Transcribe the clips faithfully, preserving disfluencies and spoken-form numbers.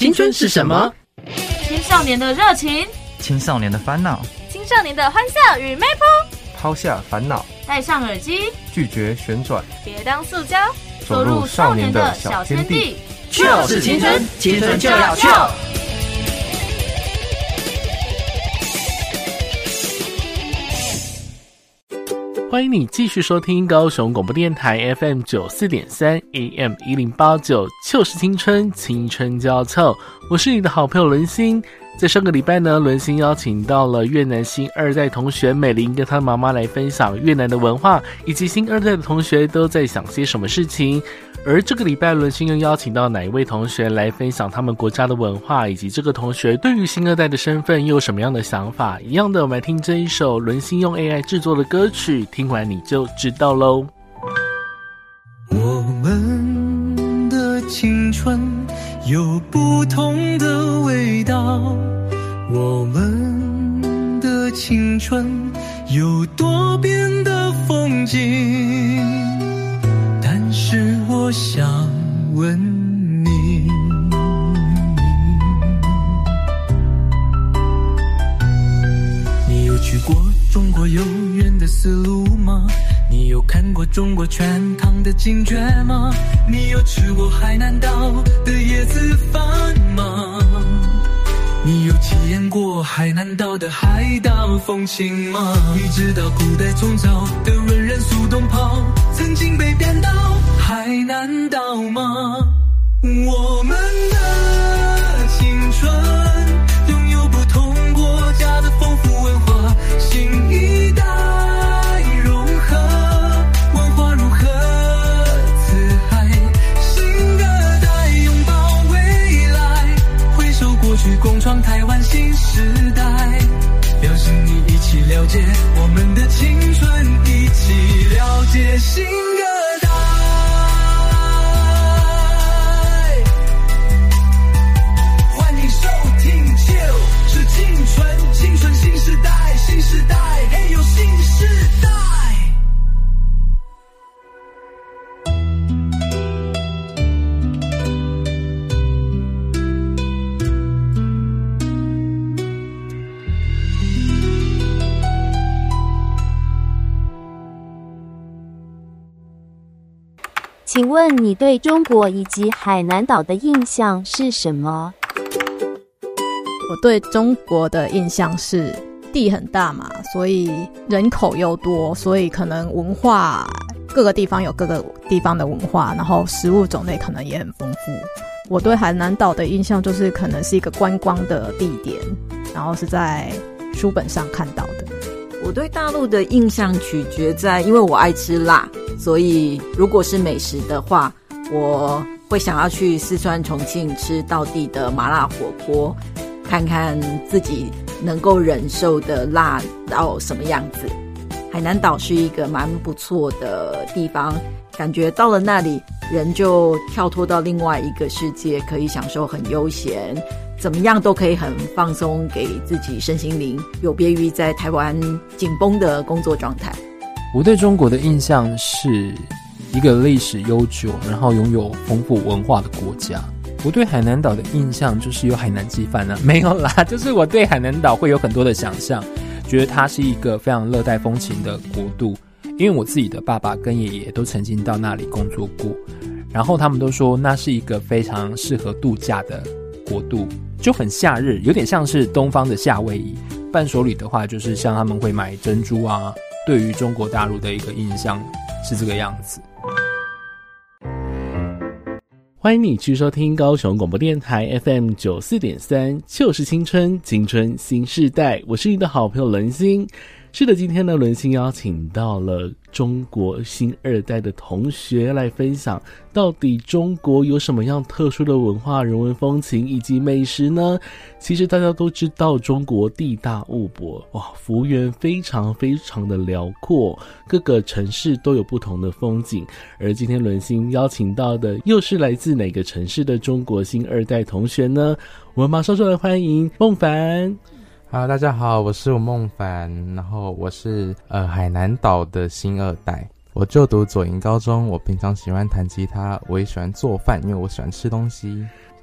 青春是什么？ 青少年的热情， 青少年的烦恼， 青少年的欢笑与美谱。 抛下烦恼， 戴上耳机， 拒绝旋转， 别当塑胶， 走入少年的小天地。 就是青春，青春就要秀。 欢迎你继续收听高雄广播电台 F M 九四点三 A M 一零八九，就是青春，青春就要凑。我是你的好朋友伦心。在上个礼拜呢，伦心邀请到了越南新二代同学美玲跟她妈妈来分享越南的文化，以及新二代的同学都在想些什么事情。而这个礼拜，伦心又邀请到哪一位同学来分享他们国家的文化，以及这个同学对于新二代的身份又有什么样的想法。一样的，我们来听这一首伦心用 A I 制作的歌曲，听完你就知道咯。 我们的青春有不同的味道，我们的青春有多变的风景，但是我想问你，你有去过中国悠远的丝路吗？你有看过中国全唐的警觉吗？你有吃过海南岛的椰子饭吗？你有体验过海南岛的海岛风情吗？你知道古代宋朝的文人苏东坡曾经被贬到海南岛吗？我们的青春拥有不同国家的丰富文化，新一代融合文化如何自嗨，新的代拥抱未来，回首过去共创台湾新时代，邀请你一起了解我们的青春，一起了解新的代。欢迎收听就是青春，青春新时代，新时代嘿呦新时代。 请问你对中国以及海南岛的印象是什么？ 我对中国的印象是地很大嘛，所以人口又多，所以可能文化各个地方有各个地方的文化，然后食物种类可能也很丰富。我对海南岛的印象就是可能是一个观光的地点，然后是在书本上看到的。 我对大陆的印象取决在，因为我爱吃辣，所以如果是美食的话，我会想要去四川重庆吃道地的麻辣火锅，看看自己能够忍受的辣到什么样子。海南岛是一个蛮不错的地方，感觉到了那里人就跳脱到另外一个世界，可以享受很悠闲，怎么样都可以很放松，给自己身心灵，有别于在台湾紧绷的工作状态。 我对中国的印象是一个历史悠久，然后拥有丰富文化的国家。我对海南岛的印象就是有海南鸡饭啊，没有啦，就是我对海南岛会有很多的想象，觉得它是一个非常热带风情的国度，因为我自己的爸爸跟爷爷都曾经到那里工作过，然后他们都说那是一个非常适合度假的国度，就很夏日，有点像是东方的夏威夷。伴手礼的话，就是像他们会买珍珠啊，对于中国大陆的一个印象是这个样子。 欢迎你去收听高雄广播电台 F M 九四点三，就是青春，青春新世代，我是你的好朋友伦心。是的，今天呢，伦心邀请到了中国新二代的同学来分享，到底中国有什么样特殊的文化、人文风情以及美食呢？其实大家都知道，中国地大物博，哇，幅员非常非常的辽阔，各个城市都有不同的风景。而今天伦心邀请到的，又是来自哪个城市的中国新二代同学呢？我们马上就来欢迎孟凡。 Hello， 大家好，我是吴孟凡，然后我是呃海南岛的新二代，我就读左营高中，我平常喜欢弹吉他，我也喜欢做饭，因为我喜欢吃东西。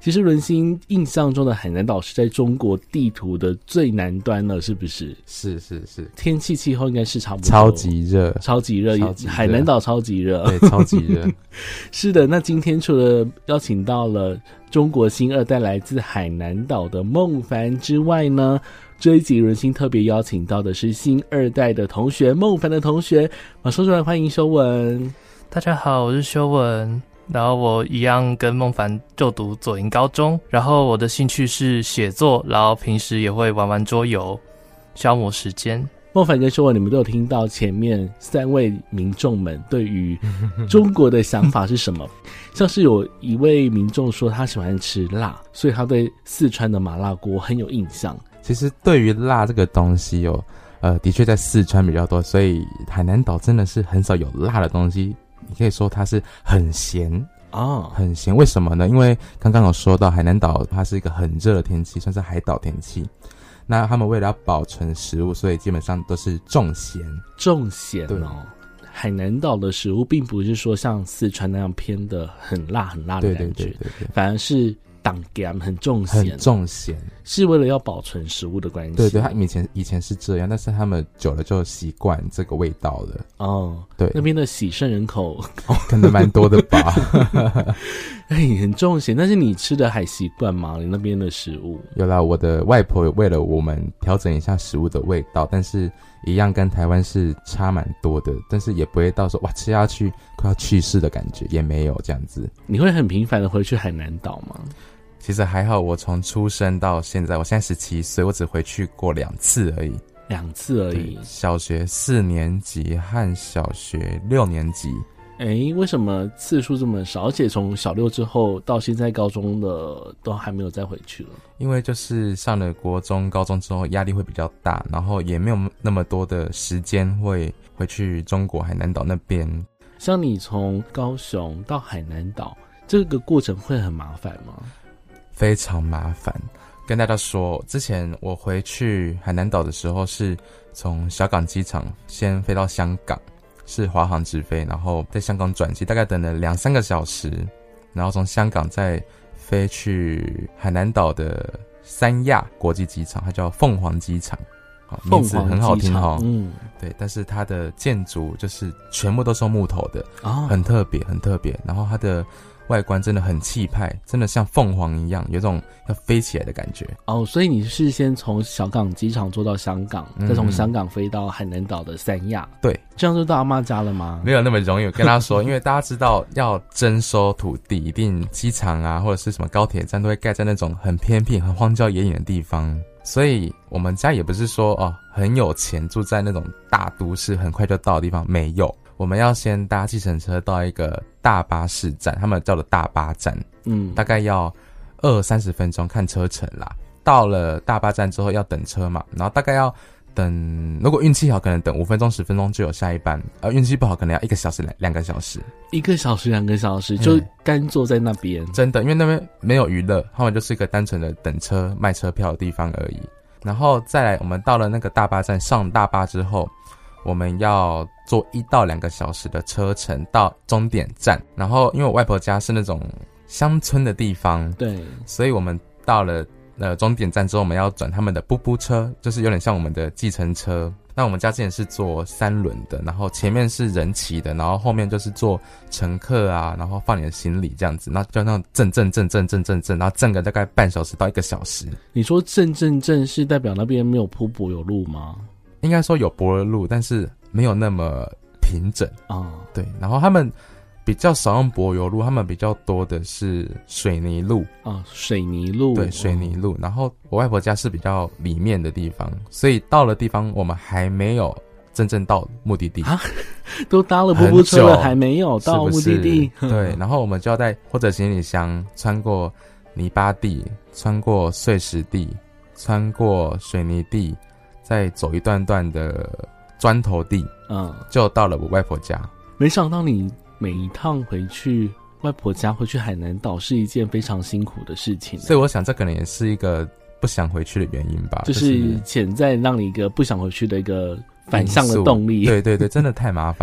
其实伦欣印象中的海南岛是在中国地图的最南端了，是不是？ 是是是， 天气气候应该是差不多， 超级热， 超级热，海南岛超级热， 对，超级热。 是的，那今天除了邀请到了中国新二代来自海南岛的孟凡之外呢，这一集伦欣特别邀请到的是新二代的同学孟凡的同学，马上就来欢迎修文。 大家好，我是修文。然后我一样跟孟凡就读左营高中，然后我的兴趣是写作，然后平时也会玩玩桌游消磨时间。 孟凡跟修文，你们都有听到前面三位民众们对于中国的想法是什么？像是有一位民众说他喜欢吃辣，所以他对四川的麻辣锅很有印象。 其实对于辣这个东西哦，呃，的确在四川比较多，所以海南岛真的是很少有辣的东西。你可以说它是很咸哦， 很咸。为什么呢？因为刚刚有说到海南岛它是一个很热的天气，算是海岛天气。那他们为了要保存食物，所以基本上都是重咸。 重咸哦，海南岛的食物并不是说像四川那样偏的很辣很辣的感觉， 对对对对对， 反而是挡咸，很重咸， 很重咸， 是为了要保存食物的关系。 对对，他以前以前是这样，但是他们久了就习惯这个味道了。 哦， 对， 那边的喜胜人口可能蛮多的吧。 哎，很重咸，但是你吃的还习惯吗？你那边的食物？ 有啦，我的外婆为了我们调整一下食物的味道，但是一样跟台湾是差蛮多的，但是也不会到说哇吃下去快要去世的感觉，也没有这样子。 你会很频繁的回去海南岛吗？ 其实还好，我从出生到现在，我现在十七岁，我只回去过两次而已。 两次而已。 小学四年级和小学六年级。 诶，为什么次数这么少？而且从小六之后到现在高中的都还没有再回去了。 因为就是上了国中、高中之后压力会比较大，然后也没有那么多的时间会回去中国海南岛那边。 像你从高雄到海南岛，这个过程会很麻烦吗？ 非常麻烦。跟大家说，之前我回去海南岛的时候是从小港机场先飞到香港，是华航直飞，然后在香港转机，大概等了两三个小时，然后从香港再飞去海南岛的三亚国际机场，它叫凤凰机场，名字很好听哈， 嗯， 对，但是它的建筑就是全部都是用木头的， 哦， 很特别，很特别。然后它的外观真的很气派，真的像凤凰一样，有种要飞起来的感觉。 哦，所以你是先从小港机场坐到香港，嗯、再从香港飞到海南岛的三亚。 对， 这样就到阿嬷家了吗？ 没有那么容易。我跟他说，因为大家知道要征收土地，一定机场啊或者是什么高铁站都会盖在那种很偏僻、很荒郊野岭的地方。所以我们家也不是说哦很有钱，住在那种大都市很快就到的地方，没有。我们要先搭计程车到一个大巴士站，他们叫的大巴站， 嗯， 大概要二三十分钟看车程啦。到了大巴站之后要等车嘛，然后大概要等，如果运气好可能等五分钟十分钟就有下一班，而运气不好可能要一个小时两个小时， 一个小时两个小时就干坐在那边、嗯， 真的，因为那边没有娱乐，他们就是一个单纯的等车卖车票的地方而已。然后再来，我们到了那个大巴站，上大巴之后，我们要坐一到两个小时的车程到终点站。然后因为我外婆家是那种乡村的地方， 对， 所以我们到了呃终点站之后，我们要转他们的布布车，就是有点像我们的计程车。那我们家之前是坐三轮的，然后前面是人骑的，然后后面就是坐乘客啊，然后放你的行李这样子，然后就那种震震震震震震震，然后震个大概半小时到一个小时。 你说震震震是代表那边没有铺柏油路吗？ 应该说有柏油路，但是没有那么平整啊、哦。 对，然后他们比较少用柏油路，他们比较多的是水泥路啊、哦，水泥路， 对，水泥路。然后我外婆家是比较里面的地方，所以到了地方我们还没有真正到目的地啊，都搭了布布车了，还没有到目的地。 是是对，然后我们就要带或者行李箱穿过泥巴地，穿过碎石地，穿过水泥地，再走一段段的砖头地， 嗯， 就到了我外婆家。 没想到你每一趟回去外婆家，回去海南岛是一件非常辛苦的事情， 所以我想这可能也是一个不想回去的原因吧， 就是潜在让你一个不想回去的一个反向的动力。 对对对，真的太麻烦了。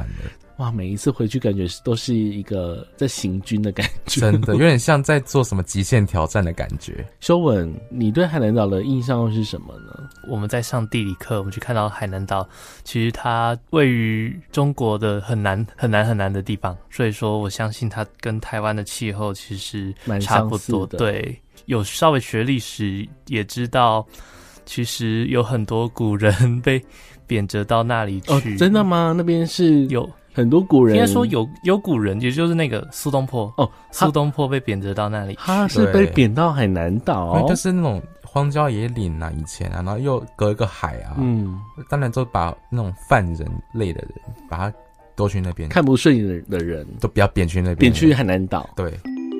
哇，每一次回去感觉都是一个在行军的感觉， 真的有点像在做什么极限挑战的感觉。 修文，你对海南岛的印象是什么呢？ 我们在上地理课，我们去看到海南岛，其实它位于中国的很南很南很南的地方，所以说我相信它跟台湾的气候其实差不多。对，有稍微学历史也知道，其实有很多古人被贬谪到那里去。 哦，真的吗？那边是有很多古人， 应该说有有古人，也就是那个苏东坡哦， 苏东坡被贬谪到那里去， 他是被贬到海南岛， 因为就是那种荒郊野岭啊，以前啊，然后又隔一个海啊，嗯，当然就把那种犯人类的人，把他都去那边， 看不顺眼的人都不要贬去那边， 贬去海南岛， 对。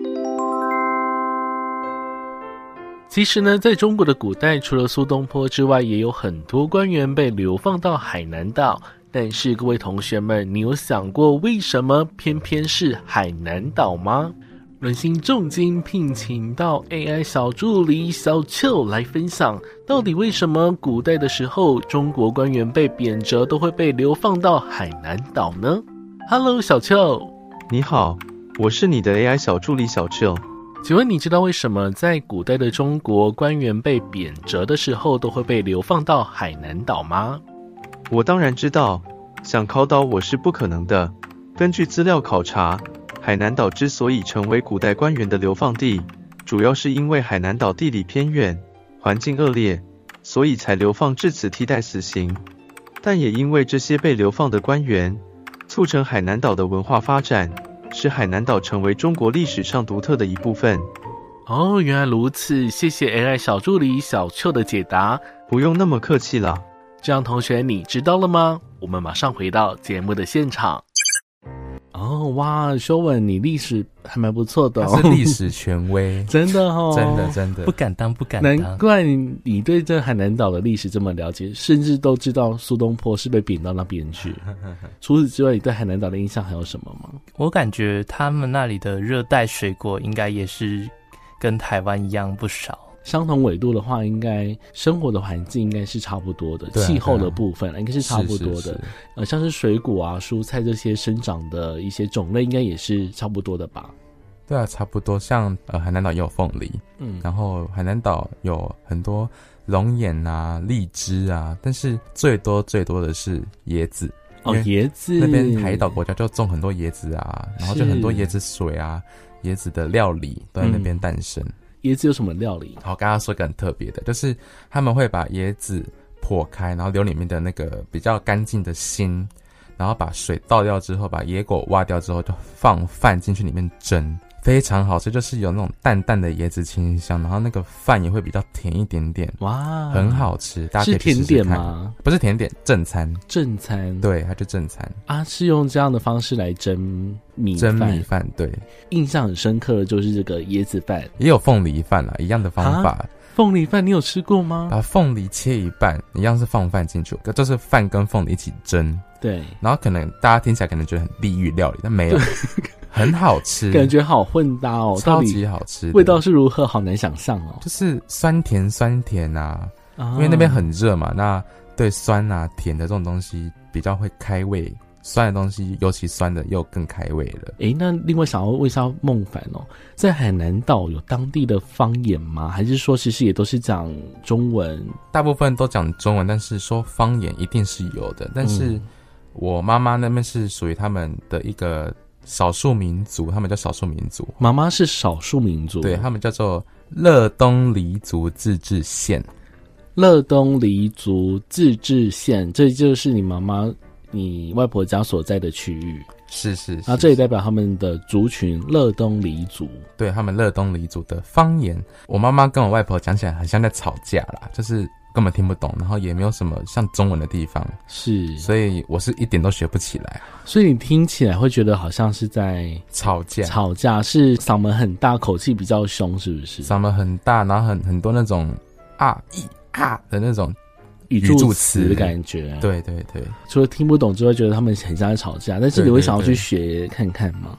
其实呢，在中国的古代，除了苏东坡之外，也有很多官员被流放到海南岛。但是各位同学们，你有想过为什么偏偏是海南岛吗？轮心重金聘请到 A I 小助理小邱来分享，到底为什么古代的时候，中国官员被贬谪都会被流放到海南岛呢？ Hello 小邱。 你好，我是你的 A I 小助理小邱。 请问你知道为什么在古代的中国官员被贬谪的时候都会被流放到海南岛吗？ 我当然知道，想考倒我是不可能的。根据资料考察，海南岛之所以成为古代官员的流放地，主要是因为海南岛地理偏远，环境恶劣，所以才流放至此替代死刑。但也因为这些被流放的官员，促成海南岛的文化发展，使海南岛成为中国历史上独特的一部分。 哦，原来如此，谢谢 A I 小助理小邱的解答。 不用那么客气啦。 这样同学你知道了吗？我们马上回到节目的现场。哦，哇，修文你历史还蛮不错的哦， 他是历史权威真的哦， 真的真的不敢当不敢当。 难怪你对这海南岛的历史这么了解，甚至都知道苏东坡是被贬到那边去。除此之外，你对海南岛的印象还有什么吗？ 我感觉他们那里的热带水果应该也是跟台湾一样不少。 相同纬度的话，应该生活的环境应该是差不多的，啊、气候的部分应该是差不多的。是是是呃，像是水果啊、蔬菜这些生长的一些种类，应该也是差不多的吧？ 对啊，差不多。像呃，海南岛也有凤梨，嗯，然后海南岛有很多龙眼啊、荔枝啊，但是最多最多的是椰子。 哦，椰子那边海岛国家就种很多椰子啊，然后就很多椰子水啊、椰子的料理都在那边诞生。嗯椰子有什么料理？ 好，刚刚说一个很特别的，就是他们会把椰子破开，然后留里面的那个比较干净的心，然后把水倒掉之后，把椰果挖掉之后，就放饭进去里面蒸，非常好吃，就是有那种淡淡的椰子清香，然后那个饭也会比较甜一点点，哇，很好吃，大家可以去试试看。 是甜点吗？ 不是甜点，正餐。 正餐， 对，它就正餐啊，是用这样的方式来蒸米饭。蒸米饭，对。 印象很深刻的就是这个椰子饭， 也有凤梨饭啦，一样的方法。 凤梨饭你有吃过吗？ 把凤梨切一半，一样是放饭进去，就是饭跟凤梨一起蒸。 对， 然后可能大家听起来可能觉得很地狱料理，但没有，很好吃， 感觉好混搭哦， 超级好吃， 味道是如何？好难想象哦， 就是酸甜酸甜啊，啊因为那边很热嘛，那对酸啊甜的这种东西比较会开胃。酸的东西，尤其酸的又更开胃了。 诶，那另外想要问一下孟凡哦，在海南岛有当地的方言吗？还是说其实也都是讲中文？ 大部分都讲中文，但是说方言一定是有的。但是我妈妈那边是属于他们的一个少数民族，他们叫少数民族。 妈妈是少数民族， 对，他们叫做乐东黎族自治县。 乐东黎族自治县，这就是你妈妈。你外婆家所在的区域是是， 然后这也代表他们的族群乐东黎族， 对他们乐东黎族的方言。我妈妈跟我外婆讲起来很像在吵架啦，就是根本听不懂，然后也没有什么像中文的地方， 是， 所以我是一点都学不起来。 所以你听起来会觉得好像是在吵架， 吵架是嗓门很大，口气比较凶，是不是？ 嗓门很大，然后很很多那种啊一啊的那种。 语助词的感觉， 对对对。 除了听不懂之外，觉得他们很像在吵架，但是你会想要去学看看吗？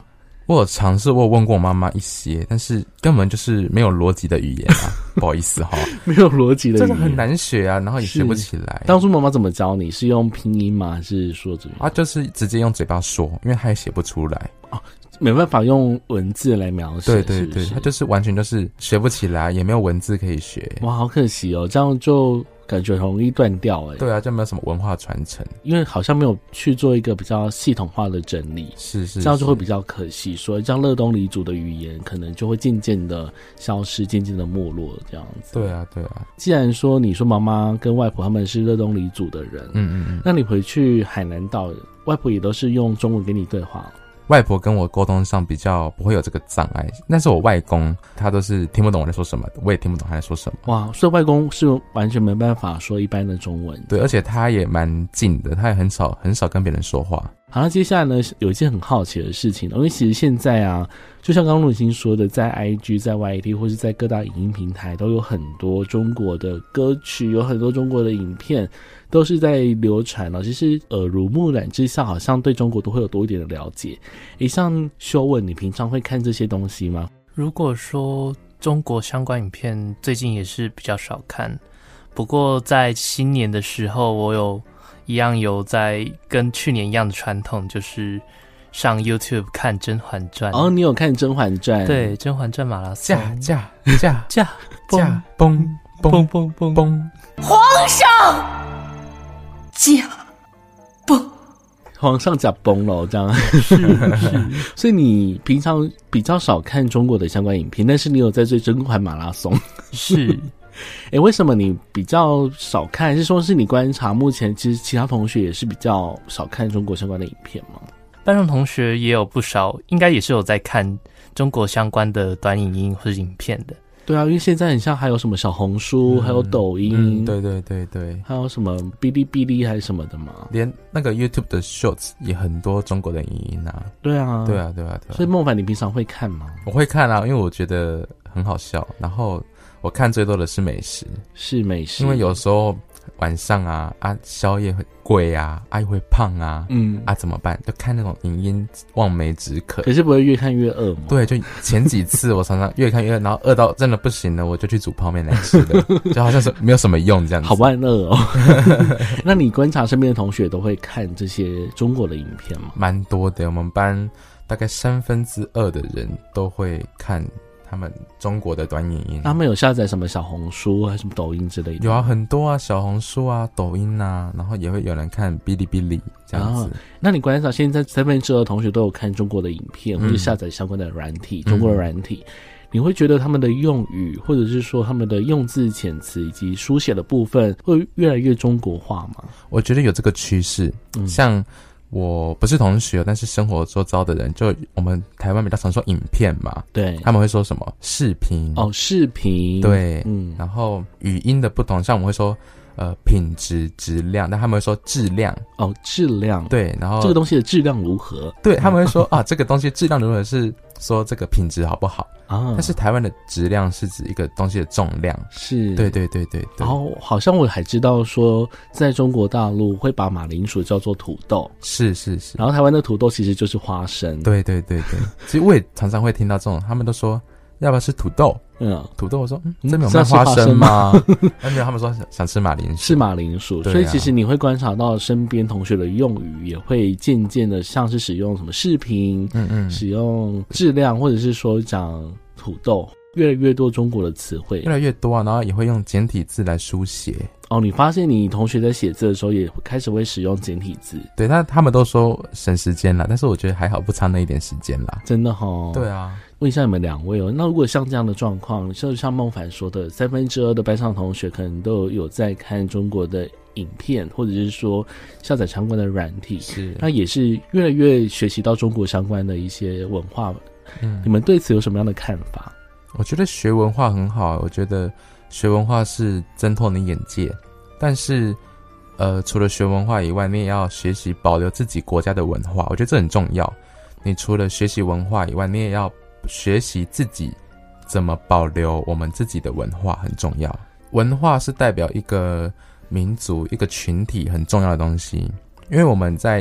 我有尝试，我有问过我妈妈一些，但是根本就是没有逻辑的语言啊，不好意思哈， 没有逻辑的语言， 真的很难学啊，然后也学不起来。 当初妈妈怎么教你？是用拼音吗？还是说怎么样？ 啊，就是直接用嘴巴说，因为她也写不出来。 哦，没办法用文字来描写。 对对对， 是是她就是完全就是学不起来，也没有文字可以学。 哇，好可惜哦，这样就感觉容易断掉哎。 对啊，就没有什么文化传承， 因为好像没有去做一个比较系统化的整理， 是 是, 是， 这样就会比较可惜。所以这样乐东黎族的语言可能就会渐渐的消失，渐渐的没落这样子。 对啊对啊。 既然说你说妈妈跟外婆他们是乐东黎族的人， 嗯嗯嗯， 那你回去海南岛，外婆也都是用中文跟你对话。 外婆跟我沟通上比较不会有这个障碍，但是我外公他都是听不懂我在说什么，我也听不懂他在说什么。 哇，所以外公是完全没办法说一般的中文。 对，而且他也蛮近的，他也很少很少跟别人说话。 好，那接下来呢，有一件很好奇的事情，因为其实现在啊，就像刚刚陆欣说的，在 I G 在 Y T 或是在各大影音平台都有很多中国的歌曲，有很多中国的影片都是在流传了。其实耳濡目染之下，好像对中国都会有多一点的了解。诶，像修文，你平常会看这些东西吗？ 如果说中国相关影片，最近也是比较少看，不过在新年的时候，我有一样有在跟去年一样的传统，就是上 YouTube 看《甄嬛传》。 哦，你有看《甄嬛传》？ 对，《甄嬛传》马拉松， 驾驾驾驾驾嘣嘣嘣嘣嘣， 皇上驾崩， 皇上驾崩了，这样是是。所以你平常比较少看中国的相关影片，但是你有在追《甄嬛马拉松》？ 是。 诶，为什么你比较少看？还是说是你观察目前其实其他同学也是比较少看中国相关的影片吗？ 班上同学也有不少，应该也是有在看中国相关的短影音或是影片的。 对啊，因为现在很像还有什么小红书、嗯、还有抖音、 嗯、对对对对， 还有什么哔哩哔哩还是什么的嘛， 连那个 YouTube 的 Shorts 也很多中国的影音啊。 对啊对啊对啊对啊。 所以孟凡你平常会看吗？ 我会看啊，因为我觉得很好笑，然后我看最多的是美食， 是美食， 因为有时候晚上啊啊宵夜会贵啊，啊又会胖啊，嗯啊怎么办？就看那种影音望梅止渴。 可是不会越看越饿吗？ 对，就前几次我常常越看越饿，然后饿到真的不行了，我就去煮泡面来吃的，就好像是没有什么用这样子。 好万恶哦！那你观察身边的同学都会看这些中国的影片吗？ 蛮多的，我们班大概三分之二的人都会看他们中国的短影音。 他们有下载什么小红书还是什么抖音之类的？ 有啊，很多啊，小红书啊、抖音啊，然后也会有人看哔哩哔哩这样子。 那你观察现在三分之二的同学都有看中国的影片，或者下载相关的软体，嗯、中国的软体，你会觉得他们的用语，或者是说他们的用字遣词以及书写的部分，会越来越中国化吗？ 我觉得有这个趋势，嗯、像。我不是同学，但是生活周遭的人，就我们台湾比较常说影片嘛， 对， 他们会说什么视频哦，视频， 对，嗯，然后语音的不同，像我们会说呃品质、质量，但他们会说质量， 哦，质量， 对，然后这个东西的质量如何？ 对，他们会说啊，这个东西质量如何是说这个品质好不好啊？ 但是台湾的质量是指一个东西的重量， 是， 对对对对对。 然后好像我还知道说，在中国大陆会把马铃薯叫做土豆， 是是是。 然后台湾的土豆其实就是花生， 对对对对。其实我也常常会听到这种，他们都说要不要吃土豆？嗯，土豆我说嗯，这边有卖花生吗？没有，他们说想吃马铃薯， 是马铃薯。所以其实你会观察到身边同学的用语也会渐渐的像是使用什么视频，嗯嗯，使用质量，或者是说讲土豆，越来越多中国的词汇， 越来越多啊，然后也会用简体字来书写。 哦，你发现你同学在写字的时候也开始会使用简体字？ 对，但他们都说省时间啦，但是我觉得还好，不差那一点时间啦。 真的齁。 对啊。 问一下你们两位哦，那如果像这样的状况，就像孟凡说的，三分之二的班上同学可能都有有在看中国的影片，或者是说下载相关的软体， 是， 那也是越来越学习到中国相关的一些文化。嗯，你们对此有什么样的看法？ 我觉得学文化很好，我觉得学文化是增拓你眼界，但是呃，除了学文化以外，你也要学习保留自己国家的文化，我觉得这很重要。你除了学习文化以外，你也要学习自己怎么保留我们自己的文化，很重要。文化是代表一个民族、一个群体很重要的东西，因为我们在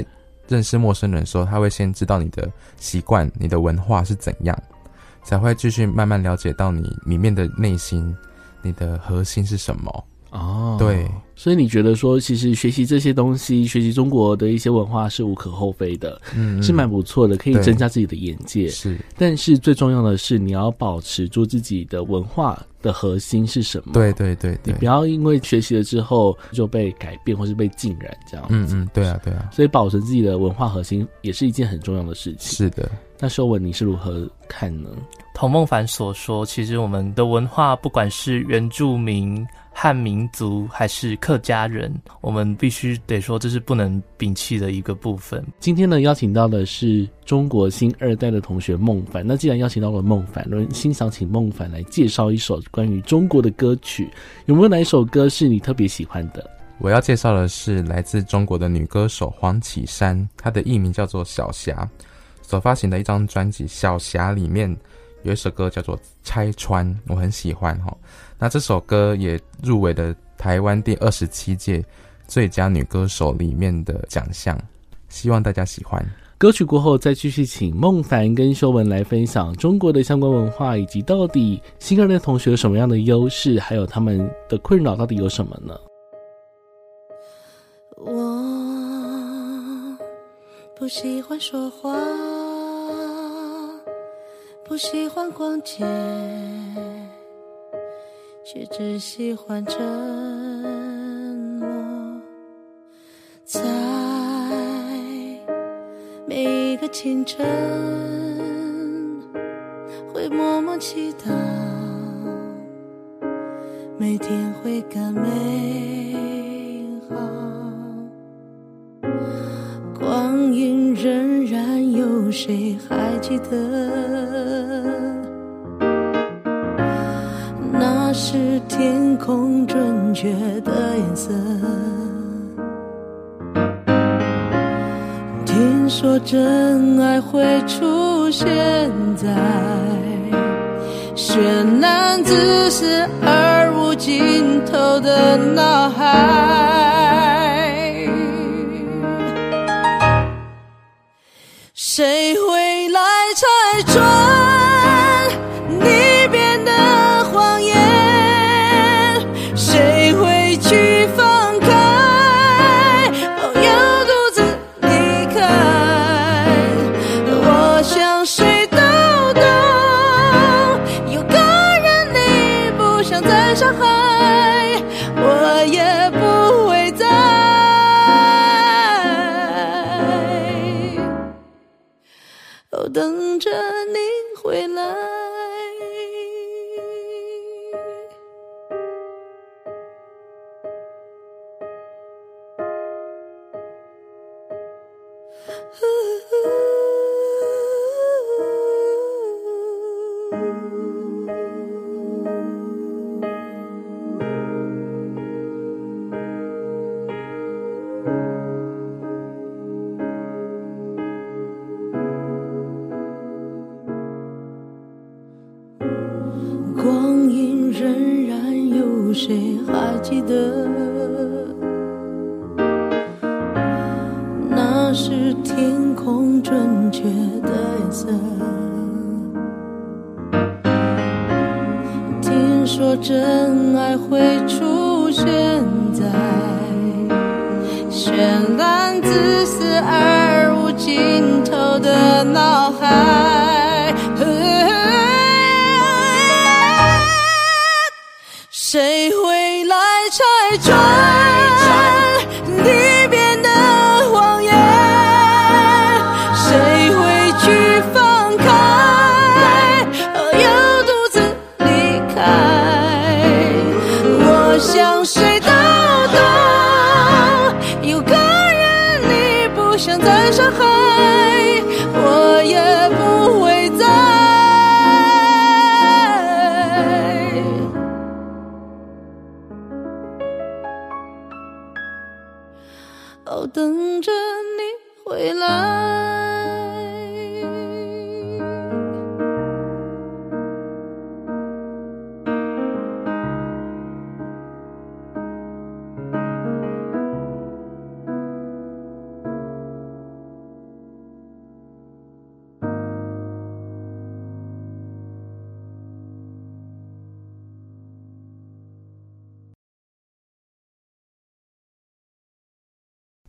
认识陌生人的时候，他会先知道你的习惯、你的文化是怎样，才会继续慢慢了解到你里面的内心，你的核心是什么。 哦， 对， 所以你觉得说，其实学习这些东西，学习中国的一些文化是无可厚非的，嗯，是蛮不错的，可以增加自己的眼界。是，但是最重要的是，你要保持住自己的文化的核心是什么？对对对对，你不要因为学习了之后就被改变或是被浸染这样子。嗯嗯，对啊对啊。所以保存自己的文化核心也是一件很重要的事情。是的。那秀文你是如何看呢？ 童梦凡所说，其实我们的文化不管是原住民、汉民族还是客家人，我们必须得说这是不能摒弃的一个部分。 今天呢，邀请到的是中国新二代的同学孟凡。那既然邀请到了孟凡，我欣赏请孟凡来介绍一首关于中国的歌曲，有没有哪一首歌是你特别喜欢的？ 我要介绍的是来自中国的女歌手黄绮珊，她的艺名叫做小霞，所发行的一张专辑《小霞》里面有一首歌叫做《拆穿》，我很喜欢齁。那这首歌也入围了台湾第二十七届最佳女歌手里面的奖项，希望大家喜欢。 歌曲过后再继续请孟凡跟修文来分享中国的相关文化，以及到底新二代同学有什么样的优势，还有他们的困扰到底有什么呢？ 我不喜欢说话，不喜欢逛街，却只喜欢沉默。在每一个清晨，会默默祈祷，每天会更美好。光阴荏苒，有谁还记得？那是天空准确的颜色。听说真爱会出现在绚烂自私而无尽头的脑海，谁会来拆穿你编的谎言？谁会去放开朋友独自离开？我想谁都懂，有个人你不想再伤害，我也不会再哦等着你回来。光阴荏苒，有谁还记得？那是天空准确的颜色。听说真爱会出现在绚烂自私而无尽头的脑海，谁会来拆穿你编的谎言？谁会去放开朋友独自离开？我想谁都懂，有个人你不想再伤害，我也不会再哦等着你回来。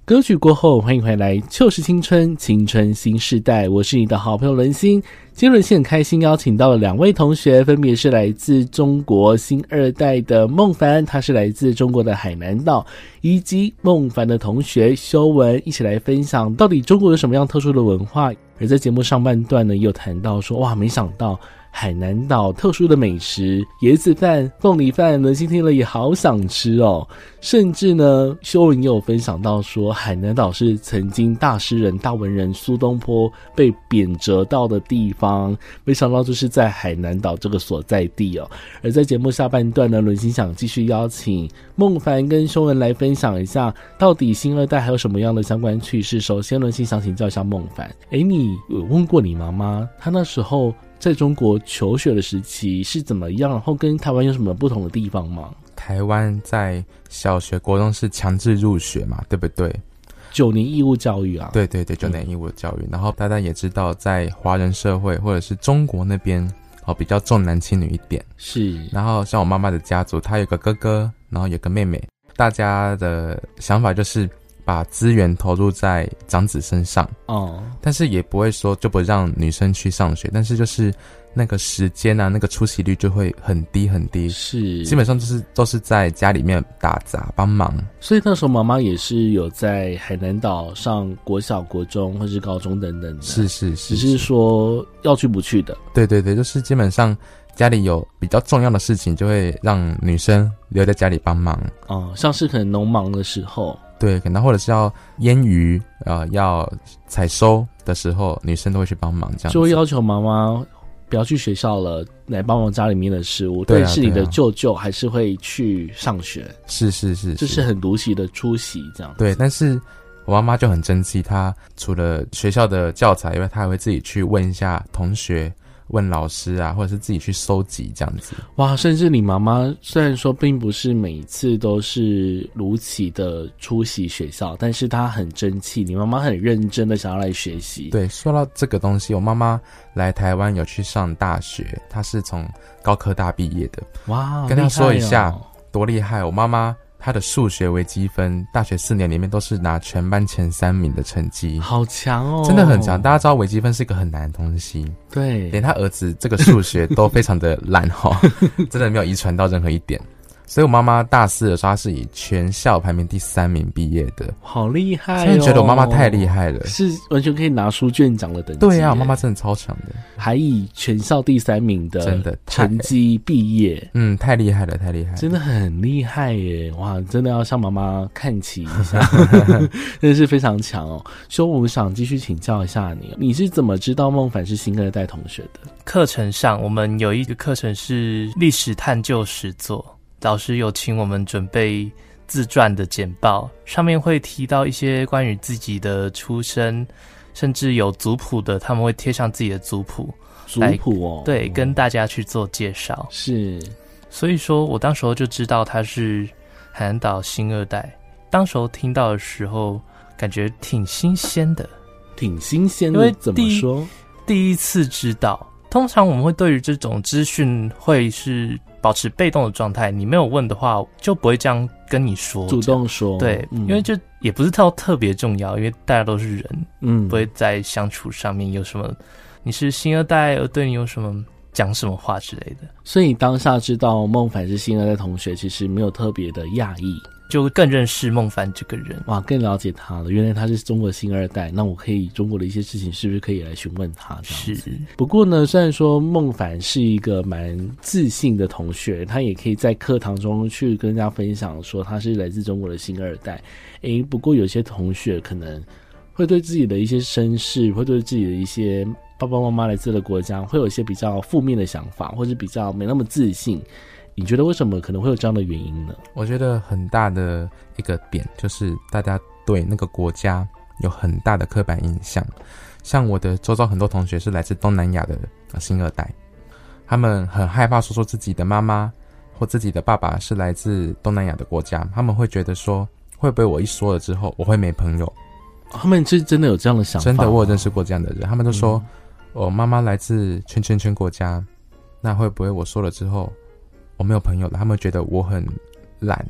歌曲过后，欢迎回来，就是青春，青春新世代，我是你的好朋友伦心。今天伦心很开心邀请到了两位同学，分别是来自中国新二代的孟凡，他是来自中国的海南岛，以及孟凡的同学修文，一起来分享到底中国有什么样特殊的文化。而在节目上半段呢，也有谈到说，哇，没想到海南岛特殊的美食椰子饭、凤梨饭，伦心听了也好想吃哦。甚至呢，修文也有分享到说，海南岛是曾经大诗人、大文人苏东坡被贬谪到的地方，没想到就是在海南岛这个所在地哦。而在节目下半段呢，伦心想继续邀请孟凡跟修文来分享一下，到底新二代还有什么样的相关趣事。首先，伦心想请教一下孟凡，诶，你有问过你妈妈，她那时候在中国求学的时期是怎么样，然后跟台湾有什么不同的地方吗？ 台湾在小学国中是强制入学嘛，对不对？ 九年义务教育啊。 对对对，九年义务教育、嗯、然后大家也知道在华人社会或者是中国那边哦比较重男轻女一点， 是。 然后像我妈妈的家族，她有个哥哥，然后有个妹妹，大家的想法就是把资源投入在长子身上哦，但是也不会说就不让女生去上学，但是就是那个时间啊，那个出席率就会很低很低， 是基本上就是都是在家里面打杂帮忙。 所以那时候妈妈也是有在海南岛上国小、国中或是高中等等的， 是是是， 只是说要去不去的。 对对对，就是基本上家里有比较重要的事情，就会让女生留在家里帮忙哦，像是可能农忙的时候。 对，可能或者是要腌鱼呃，要采收的时候，女生都会去帮忙，这样子就会要求妈妈不要去学校了，来帮忙家里面的事物。对啊，但是你的舅舅还是会去上学。 是是是， 就是很如期的出席这样子。 对，但是我妈妈就很争气，她除了学校的教材以外，她还会自己去问一下同学，问老师啊，或者是自己去收集这样子。 哇，甚至你妈妈虽然说并不是每一次都是如期的出席学校，但是她很争气，你妈妈很认真的想要来学习。 对，说到这个东西，我妈妈来台湾有去上大学，她是从高科大毕业的。 哇， 跟她说一下、哦、多厉害！我妈妈她的数学微积分大学四年里面都是拿全班前三名的成绩， 好强哦， 真的很强。大家知道微积分是一个很难的东西， 对， 连他儿子这个数学都非常的烂齁真的没有遗传到任何一点。所以我妈妈大四的时候，她是以全校排名第三名毕业的， 好厉害哦！ 真的觉得我妈妈太厉害了， 是完全可以拿书卷奖的等级。 对啊，我妈妈真的超强的， 还以全校第三名的真的成绩毕业， 嗯，太厉害了，太厉害了， 真的很厉害耶！哇，真的要向妈妈看齐一下，真的是非常强哦。所以我们想继续请教一下你，你是怎么知道孟凡是新二代同学的？ 课程上，我们有一个课程是历史探究实作。老师有请我们准备自传的简报，上面会提到一些关于自己的出身，甚至有族谱的，他们会贴上自己的族谱， 族谱哦， 对，跟大家去做介绍。 是， 所以说我当时候就知道他是海南岛新二代。当时候听到的时候，感觉挺新鲜的， 挺新鲜的。 因为怎么说？ 第一次知道，通常我们会对于这种资讯会是保持被动的状态，你没有问的话就不会这样跟你说， 主动说。 对、嗯、因为就也不是特特别重要，因为大家都是人，嗯，不会在相处上面有什么你是新二代而对你有什么讲什么话之类的。 所以你当下知道孟凡是新二代同学，其实没有特别的讶异， 就更认识孟凡这个人。 哇，更了解他了，原来他是中国新二代，那我可以中国的一些事情是不是可以来询问他这样子。是。不过呢，虽然说孟凡是一个蛮自信的同学，他也可以在课堂中去跟大家分享说他是来自中国的新二代，诶，不过有些同学可能会对自己的一些身世，会对自己的一些爸爸妈妈来自的国家会有一些比较负面的想法，或者比较没那么自信。你觉得为什么可能会有这样的原因呢？ 我觉得很大的一个点就是大家对那个国家有很大的刻板印象。像我的周遭很多同学是来自东南亚的新二代，他们很害怕说出自己的妈妈或自己的爸爸是来自东南亚的国家，他们会觉得说会不会我一说了之后我会没朋友。 他们是真的有这样的想法？ 真的，我有认识过这样的人，他们都说、嗯、我妈妈来自圈圈圈国家，那会不会我说了之后我没有朋友了？他们觉得我很懒，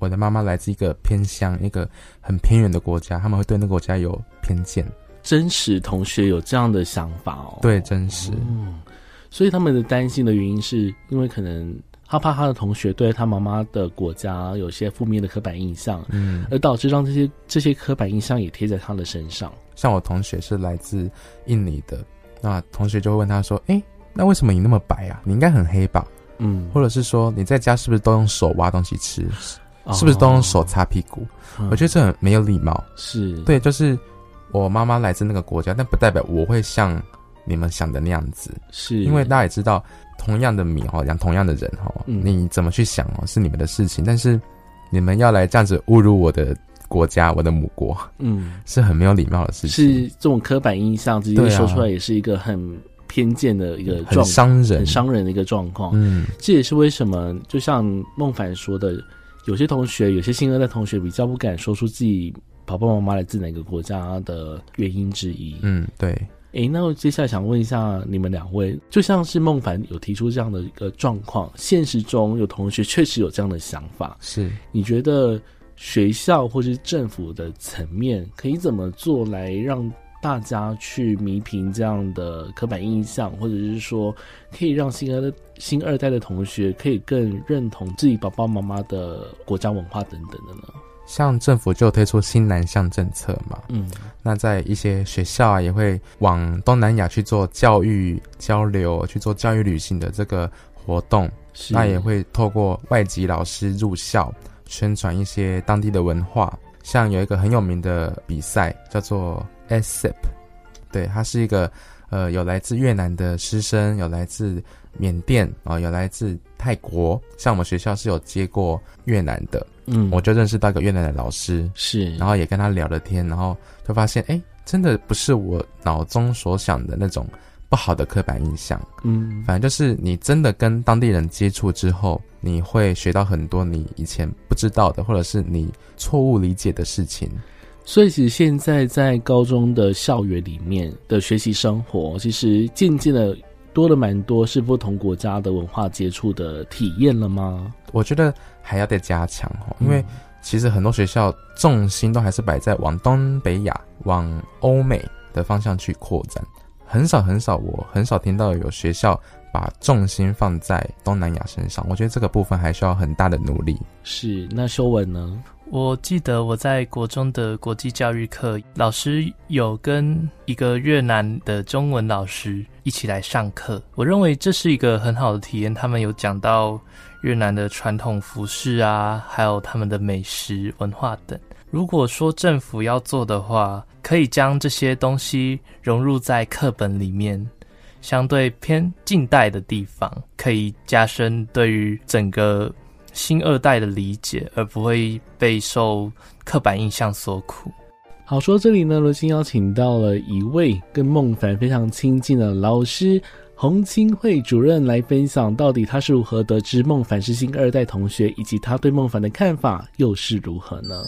我的妈妈来自一个偏乡，一个很偏远的国家，他们会对那个国家有偏见。 真实同学有这样的想法哦？ 对，真实。 嗯，所以他们的担心的原因是因为可能他怕他的同学对他妈妈的国家有些负面的刻板印象，嗯，而导致让这些这些刻板印象也贴在他的身上。 像我同学是来自印尼的，那同学就会问他说：“哎、欸，那为什么你那么白啊？你应该很黑吧？”嗯，或者是说你在家是不是都用手挖东西吃？哦、是不是都用手擦屁股？嗯、我觉得这很没有礼貌。 是对，就是我妈妈来自那个国家，但不代表我会像你们想的那样子。 是因为大家也知道，同样的米哦，养同样的人哦、嗯，你怎么去想哦，是你们的事情。但是你们要来这样子侮辱我的国家，我的母国，嗯，是很没有礼貌的事情。 是这种刻板印象直接说出来，也是一个很偏见的一个状， 很伤人、 很伤人的一个状况。嗯，这也是为什么，就像孟凡说的，有些同学，有些新二代同学比较不敢说出自己爸爸妈妈来自哪个国家的原因之一。 嗯，对。 诶，那我接下来想问一下你们两位，就像是孟凡有提出这样的一个状况，现实中有同学确实有这样的想法， 是你觉得学校或是政府的层面可以怎么做来让大家去弥平这样的刻板印象，或者是说可以让新二新二代的同学可以更认同自己爸爸妈妈的国家文化等等的呢？ 像政府就推出新南向政策嘛，嗯，那在一些学校啊也会往东南亚去做教育交流，去做教育旅行的这个活动，那也会透过外籍老师入校宣传一些当地的文化。像有一个很有名的比赛叫做 S I P， 对，它是一个呃有来自越南的师生，有来自缅甸啊、呃，有来自泰国，像我们学校是有接过越南的。嗯，我就认识到一个越南的老师， 是， 然后也跟他聊了天，然后就发现，哎，真的不是我脑中所想的那种不好的刻板印象。嗯，反正就是你真的跟当地人接触之后，你会学到很多你以前不知道的，或者是你错误理解的事情。 所以其实现在在高中的校园里面的学习生活，其实渐渐的多了蛮多是不同国家的文化接触的体验了吗？ 我觉得还要再加强，因为其实很多学校重心都还是摆在往东北亚、往欧美的方向去扩展，很少很少，我很少听到有学校把重心放在东南亚身上。我觉得这个部分还需要很大的努力。 是，那修文呢？ 我记得我在国中的国际教育课，老师有跟一个越南的中文老师一起来上课。我认为这是一个很好的体验，他们有讲到越南的传统服饰啊，还有他们的美食文化等。如果说政府要做的话，可以将这些东西融入在课本里面，相对偏近代的地方，可以加深对于整个新二代的理解，而不会被受刻板印象所苦。 好，说这里呢，罗欣邀请到了一位跟孟凡非常亲近的老师洪清慧主任来分享，到底他是如何得知孟凡是新二代同学，以及他对孟凡的看法又是如何呢？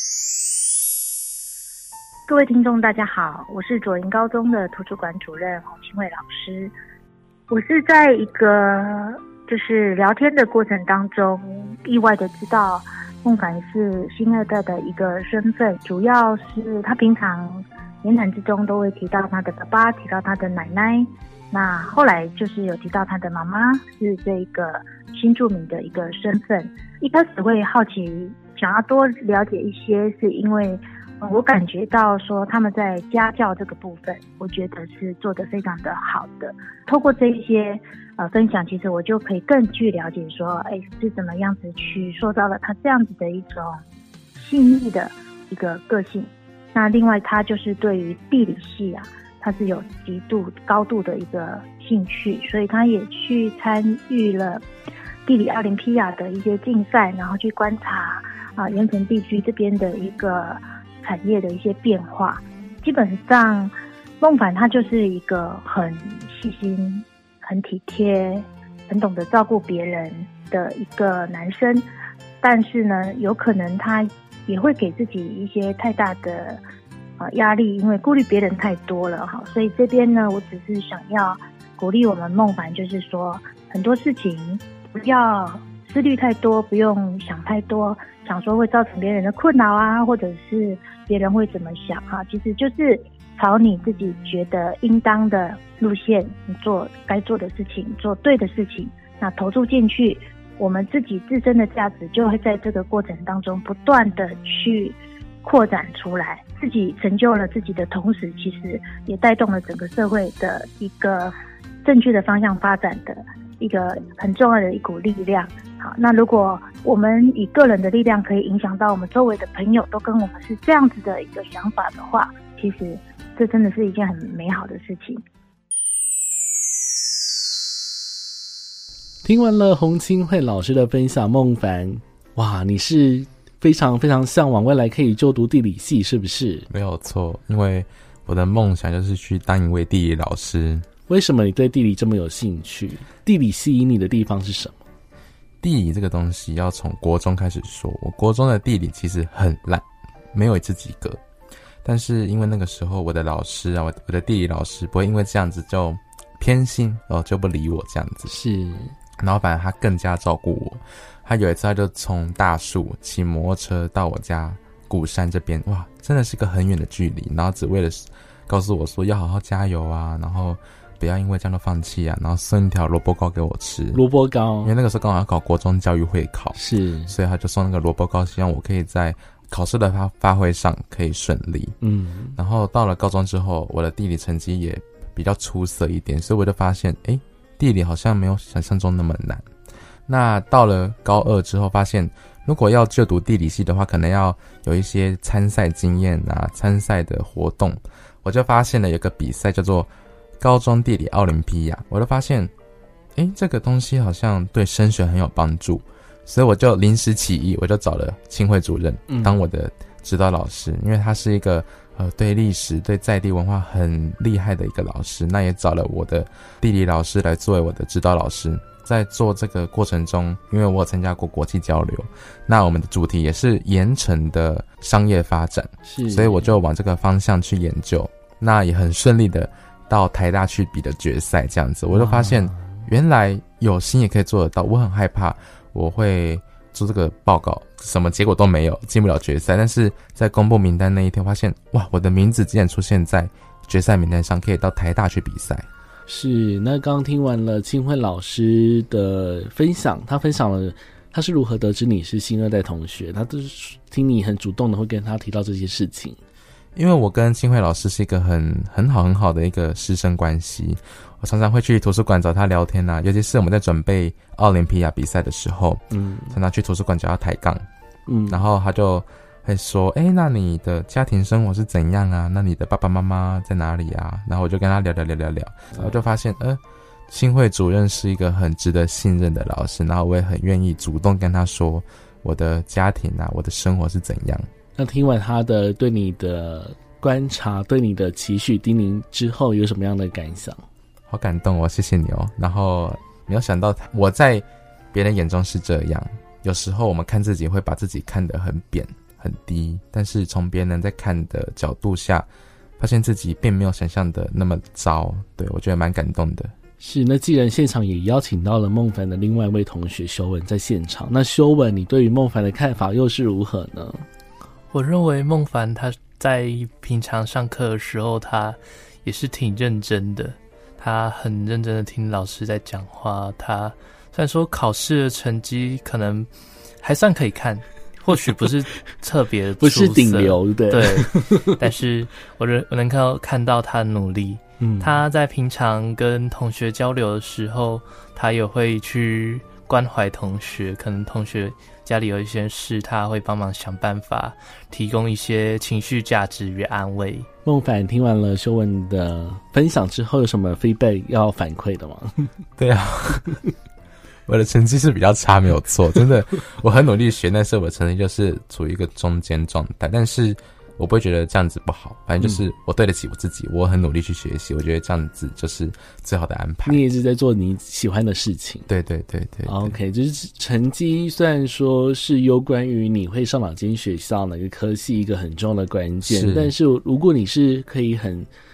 各位听众大家好，我是左营高中的图书馆主任洪清慧老师。我是在一个就是聊天的过程当中，意外的知道孟凡是新二代的一个身份，主要是他平常言谈之中都会提到他的爸爸，提到他的奶奶，那后来就是有提到他的妈妈是这个新住民的一个身份。一开始会好奇，想要多了解一些，是因为我感觉到说他们在家教这个部分，我觉得是做得非常的好的。透过这一些呃分享，其实我就可以更去了解说，哎，是怎么样子去塑造了他这样子的一种细腻的一个个性。那另外他就是对于地理系啊，他是有极度高度的一个兴趣，所以他也去参与了地理奥林匹亚的一些竞赛，然后去观察啊盐城地区这边的一个产业的一些变化。基本上孟凡他就是一个很细心、很体贴、很懂得照顾别人的一个男生，但是呢有可能他也会给自己一些太大的呃压力，因为顾虑别人太多了哈。所以这边呢，我只是想要鼓励我们孟凡，就是说很多事情不要思虑太多，不用想太多，想说会造成别人的困扰啊，或者是别人会怎么想啊，其实就是朝你自己觉得应当的路线，你做该做的事情，做对的事情，那投注进去，我们自己自身的价值就会在这个过程当中不断的去扩展出来，自己成就了自己的同时，其实也带动了整个社会的一个正确的方向发展的一个很重要的一股力量。好，那如果我们以个人的力量可以影响到我们周围的朋友都跟我们是这样子的一个想法的话，其实这真的是一件很美好的事情。 听完了洪清慧老师的分享，孟凡，哇，你是非常非常向往未来可以就读地理系，是不是？ 没有错，因为我的梦想就是去当一位地理老师。 为什么你对地理这么有兴趣？地理吸引你的地方是什么？ 地理这个东西要从国中开始说，我国中的地理其实很烂，没有一次及格。但是因为那个时候我的老师啊，我的地理老师不会因为这样子就偏心哦，就不理我这样子。 是， 然后反而他更加照顾我。他有一次他就从大树骑摩托车到我家鼓山这边，哇，真的是个很远的距离，然后只为了告诉我说要好好加油啊，然后不要因为这样就放弃啊，然后送一条萝卜糕给我吃。 萝卜糕， 因为那个时候刚好要考国中教育会考， 是， 所以他就送那个萝卜糕，希望我可以在考试的发发挥上可以顺利。 嗯， 然后到了高中之后，我的地理成绩也比较出色一点，所以我就发现，诶，地理好像没有想象中那么难。那到了高二之后，发现如果要就读地理系的话，可能要有一些参赛经验啊，参赛的活动。我就发现了有个比赛叫做高中地理奥林匹亚，我就发现，诶，这个东西好像对升学很有帮助，所以我就临时起意，我就找了清慧主任当我的指导老师，因为他是一个呃对历史、对在地文化很厉害的一个老师，那也找了我的地理老师来作为我的指导老师。在做这个过程中，因为我有参加过国际交流，那我们的主题也是盐城的商业发展， 是， 所以我就往这个方向去研究，那也很顺利的到台大去比的决赛这样子。我就发现原来有心也可以做得到。我很害怕我会做这个报告什么结果都没有，进不了决赛，但是在公布名单那一天发现，哇，我的名字竟然出现在决赛名单上，可以到台大去比赛。 是，那刚刚听完了清慧老师的分享，他分享了他是如何得知你是新二代同学，他都是听你很主动的会跟他提到这些事情。 因为我跟清慧老师是一个很很好很好的一个师生关系，我常常会去图书馆找他聊天啊，尤其是我们在准备奥林匹亚比赛的时候，嗯，常常去图书馆找他抬杠，嗯，然后他就会说，诶，那你的家庭生活是怎样啊？那你的爸爸妈妈在哪里啊？然后我就跟他聊聊聊聊聊，然后就发现，呃，清慧主任是一个很值得信任的老师，然后我也很愿意主动跟他说我的家庭啊，我的生活是怎样。 那听完他的对你的观察，对你的期许叮咛之后，有什么样的感想？ 好感动哦，谢谢你哦。然后没有想到我在别人眼中是这样，有时候我们看自己会把自己看得很扁很低，但是从别人在看的角度下，发现自己并没有想象的那么糟，对，我觉得蛮感动的。 是，那既然现场也邀请到了孟凡的另外一位同学修文在现场，那修文你对于孟凡的看法又是如何呢？ 我认为孟凡他在平常上课的时候，他也是挺认真的，他很认真的听老师在讲话。他虽然说考试的成绩可能还算可以看，或许不是特别不是顶流的， 对，但是我能我能看到看到他的努力。嗯，他在平常跟同学交流的时候，他也会去关怀同学，可能同学家里有一些事，他会帮忙想办法，提供一些情绪价值与安慰。 孟凡听完了修文的分享之后，有什么 feedback 要反馈的吗？ 对啊。我的成绩是比较差，没有错，真的，我很努力学，但是我的成绩就是处于一个中间状态，但是我不会觉得这样子不好，反正就是我对得起我自己，我很努力去学习，我觉得这样子就是最好的安排。 你也是在做你喜欢的事情。 对对对 对, 对 OK， 就是成绩虽然说是攸关于你会上哪间学校哪个科系一个很重要的关键，但是如果你是可以很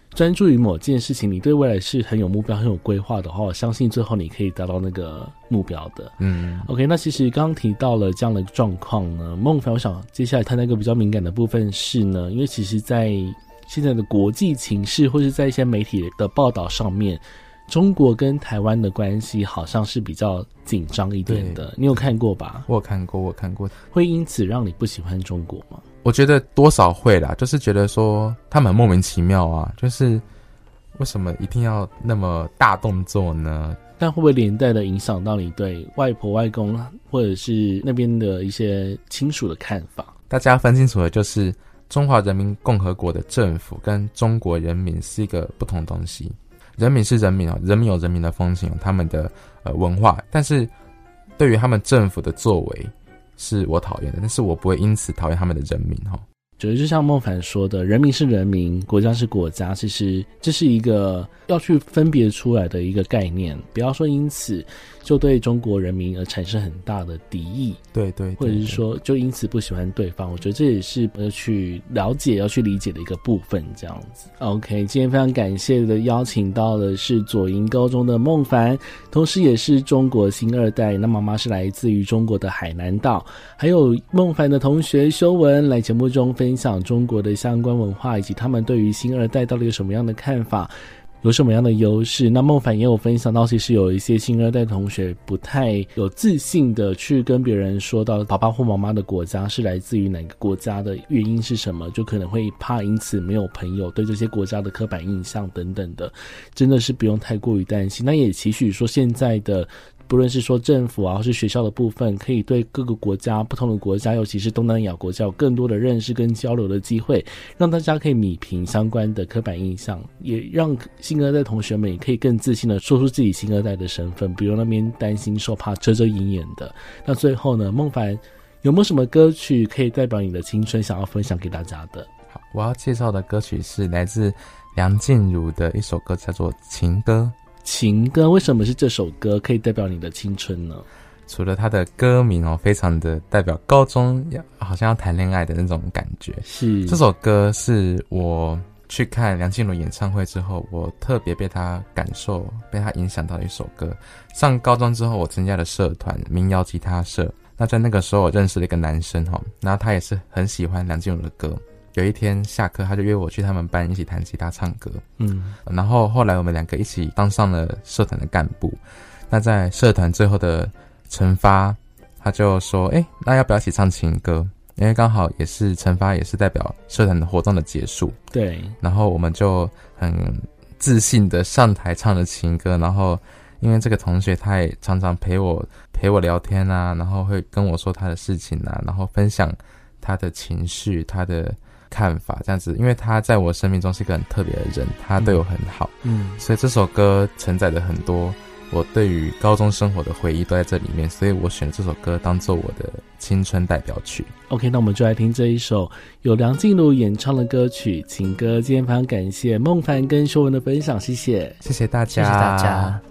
专注于某件事情，你对未来是很有目标很有规划的话，我相信最后你可以达到那个目标的。嗯 OK， 那其实刚刚提到了这样的状况呢，孟凡我想接下来谈那个比较敏感的部分是呢，因为其实在现在的国际情势或是在一些媒体的报道上面，中国跟台湾的关系好像是比较紧张一点的，你有看过吧？ 我有看过，我有看过。 会因此让你不喜欢中国吗？ 我觉得多少会啦，就是觉得说他们莫名其妙啊，就是为什么一定要那么大动作呢？ 但会不会连带的影响到你对外婆外公或者是那边的一些亲属的看法？ 大家分清楚的就是中华人民共和国的政府跟中国人民是一个不同的东西。人民是人民哦，人民有人民的风情，有他们的呃文化，但是对于他们政府的作为是我讨厌的，但是我不会因此讨厌他们的人民哈。 觉得就像孟凡说的，人民是人民，国家是国家，其实这是一个要去分别出来的一个概念，不要说因此就对中国人民而产生很大的敌意， 对 对, 对, 对， 或者是说就因此不喜欢对方，我觉得这也是要去了解要去理解的一个部分这样子。 OK， 今天非常感谢的邀请到的是左营高中的孟凡，同时也是中国新二代，那妈妈是来自于中国的海南岛，还有孟凡的同学修文来节目中分享中国的相关文化，以及他们对于新二代到底有什么样的看法，有什么样的优势。那孟凡也有分享到，其实有一些新二代同学不太有自信的去跟别人说到爸爸或妈妈的国家是来自于哪个国家的原因是什么，就可能会怕因此没有朋友，对这些国家的刻板印象等等的，真的是不用太过于担心。那也期许说现在的不论是说政府啊或是学校的部分，可以对各个国家不同的国家，尤其是东南亚国家有更多的认识跟交流的机会，让大家可以弭平相关的刻板印象，也让新二代同学们也可以更自信的说出自己新二代的身份，不用那边担心受怕遮遮掩掩的。那最后呢，孟凡有没有什么歌曲可以代表你的青春想要分享给大家的？ 好，我要介绍的歌曲是来自梁静茹的一首歌，叫做《情歌》。 情歌，为什么是这首歌可以代表你的青春呢？ 除了它的歌名哦，非常的代表高中要好像要谈恋爱的那种感觉。 是这首歌是我去看梁静茹演唱会之后，我特别被她感受、被她影响到的一首歌。上高中之后，我参加了社团民谣吉他社。那在那个时候，我认识了一个男生哈，然后他也是很喜欢梁静茹的歌。有一天下课，他就约我去他们班一起弹吉他唱歌。嗯，然后后来我们两个一起当上了社团的干部。那在社团最后的惩罚，他就说：“哎、欸，那要不要一起唱情歌？”因为刚好也是惩罚，也是代表社团的活动的结束。 对， 然后我们就很自信的上台唱了情歌。然后因为这个同学他也常常陪我陪我聊天啊，然后会跟我说他的事情啊，然后分享他的情绪，他的看法这样子，因为他在我生命中是一个很特别的人，他对我很好。嗯，所以这首歌承载了很多我对于高中生活的回忆都在这里面，所以我选这首歌当做我的青春代表曲。 OK， 那我们就来听这一首由梁静茹演唱的歌曲《情歌》。今天非常感谢孟凡跟修文的分享，谢谢谢谢大家， 谢谢大家。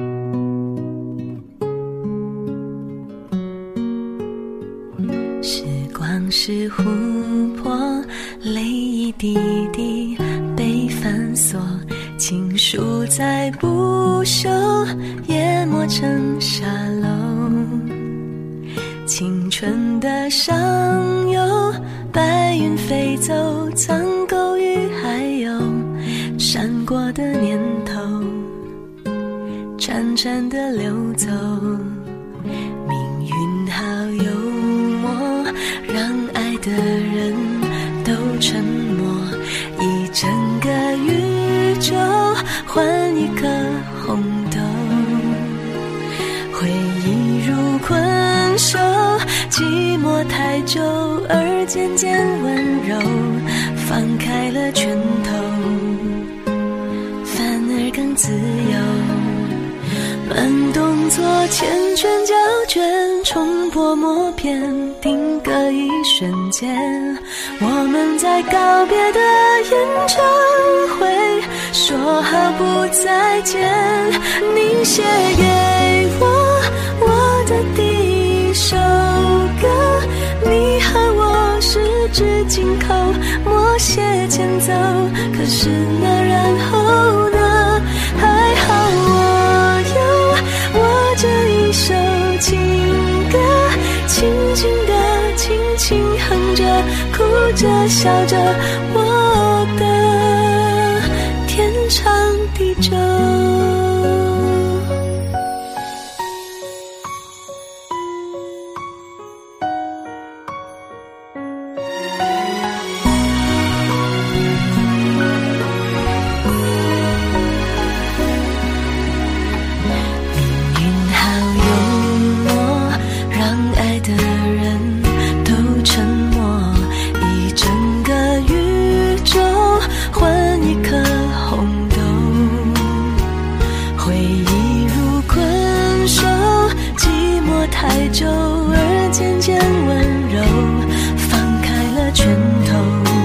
时光是湖泊，泪一滴滴被反锁，情书在不朽，淹没成沙漏。青春的上游，白云飞走，苍狗与海鸥，闪过的年头，潺潺的流走。命运好幽默，让爱的人都沉默，一整个宇宙换一颗红豆，回忆如困兽，寂寞太久而渐渐温柔，放开了拳头，反而更自由。慢动作缱绻胶卷，重播默片，定格一瞬间。我们在告别的演唱会说好不再见，你写给我我的第一首歌，你和我十指紧扣，默默写前奏，可是那然后呢？还好我有我这一首情歌，轻轻地轻轻哼着，哭着笑着，我的天长地久。太久而渐渐温柔，放开了拳头，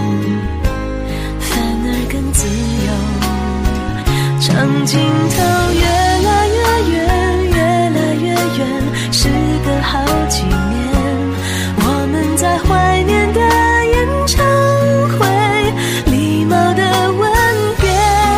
反而更自由。长镜头越来越远，越来越远，时隔好几年，我们在怀念的演唱会，礼貌的吻别。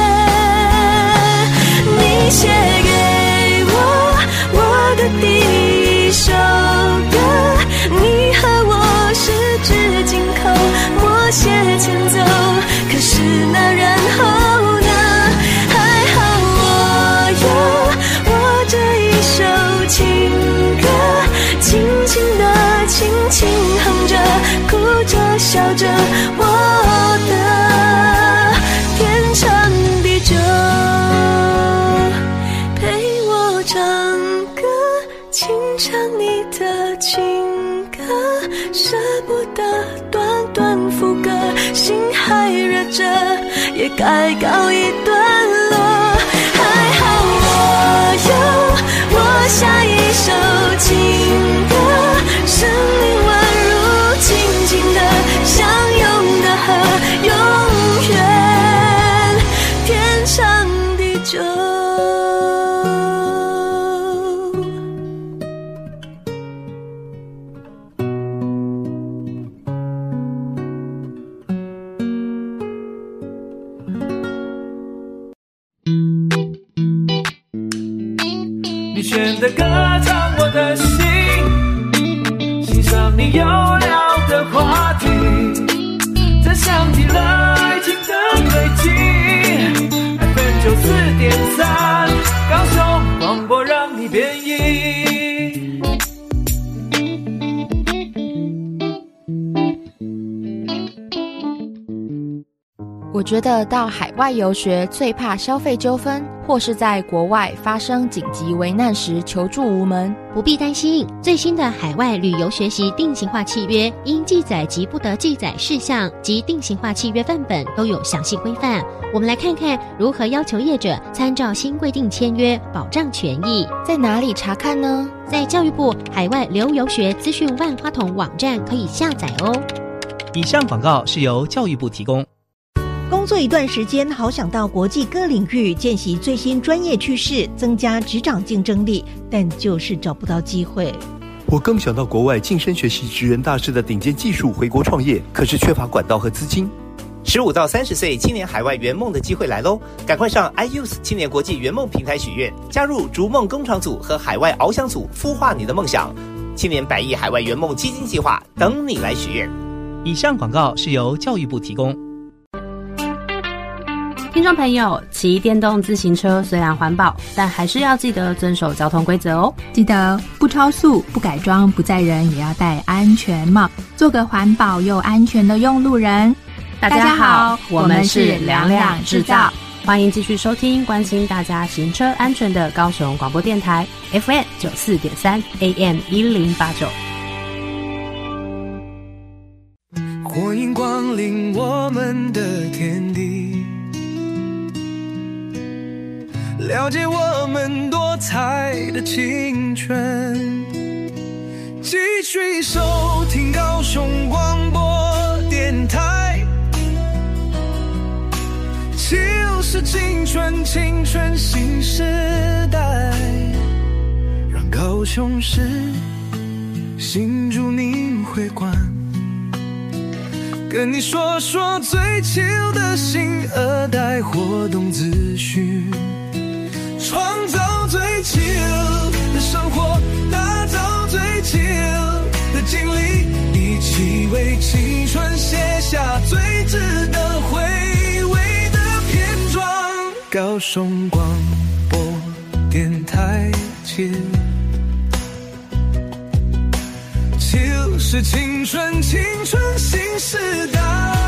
你写给我我的第一首歌，你和我十指紧扣，默写前奏，可是那然后呢？还好我有我这一首情歌，轻轻地轻轻哼着，哭着笑着，我的天长地久，陪我唱歌，轻唱你的情歌，舍不得短短副歌，心还热着，也该告一段落。还好我有我下一首情歌，生命宛如静静的相拥的河，永远天长地久。 你选的歌唱我的心，欣赏你有聊的话题，这想起了爱情的轨迹。F M 九四点三，高雄广播让你变异。 我觉得到海外游学最怕消费纠纷，或是在国外发生紧急危难时求助无门。 不必担心，最新的海外旅游学习定型化契约应记载及不得记载事项及定型化契约范本都有详细规范。我们来看看如何要求业者参照新规定签约，保障权益。 在哪里查看呢？ 在教育部海外留游学资讯万花筒网站可以下载哦。 以上广告是由教育部提供。 工作一段时间，好想到国际各领域见习最新专业趋势，增加职场竞争力，但就是找不到机会。 我更想到国外晋升学习职人大师的顶尖技术，回国创业，可是缺乏管道和资金。 十五到三十岁青年海外圆梦的机会来喽！赶快上 iYouth 青年国际圆梦平台许愿，加入逐梦工厂组和海外翱翔组，孵化你的梦想。青年百亿海外圆梦基金计划等你来许愿。 以上广告是由教育部提供。 听众朋友，骑电动自行车虽然环保，但还是要记得遵守交通规则哦。 记得不超速、不改装、不载人，也要戴安全帽，做个环保又安全的用路人。 大家好，我们是两两制造，欢迎继续收听关心大家行车安全的高雄广播电台 F M 九四点三 A M 一零八九。 欢迎光临我们的天地，了解我们多彩的青春，继续收听高雄广播电台，就是青春，青春新时代，让高雄市新竹您会馆跟你说说最 chill 的新二代活动资讯，创造最 chill 的生活，打造最 chill 的经历，一起为青春写下最值得回味的片段。高雄广播电台 chill， chill 是青春，青春新时代。